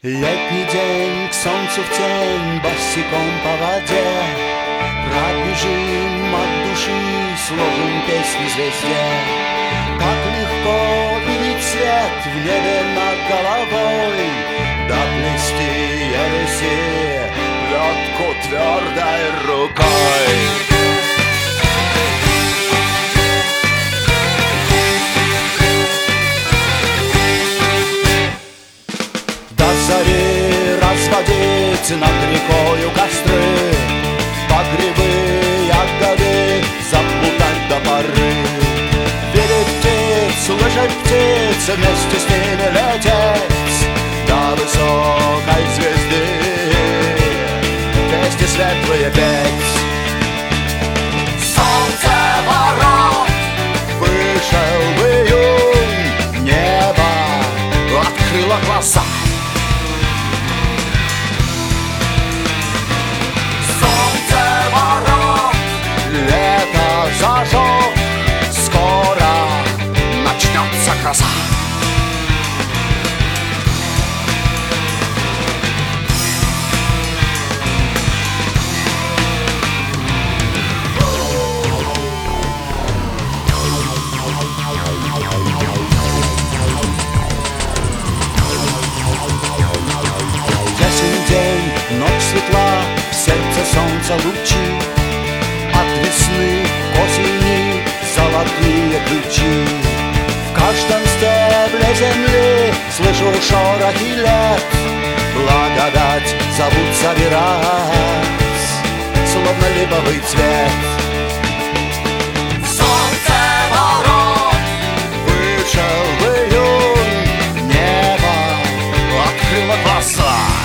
Летний день, к солнцу в тень, босиком по воде пробежим от души, сложим песню звезде. Как легко видеть свет в небе над головой, доплести ереси плетку твердой рукой. До зари разводить над рекою костры, по грибы, ягоды заплутать до поры. Видеть птиц, слышать птиц, вместе с ними лететь до высокой звезды, вместе светлые петь. Солнце ворот вышел в июнь, небо открыло глаза. Зажег, скоро начнется гроза. Ясен день, ночь светла, в сердце солнца лучи. От весны к осени золотые ключи. В каждом стебле земли слышу шорохи лет. Благодать зовут собирать, словно липовый цвет. Солнце ворот вышел в июнь, небо открыло глаза.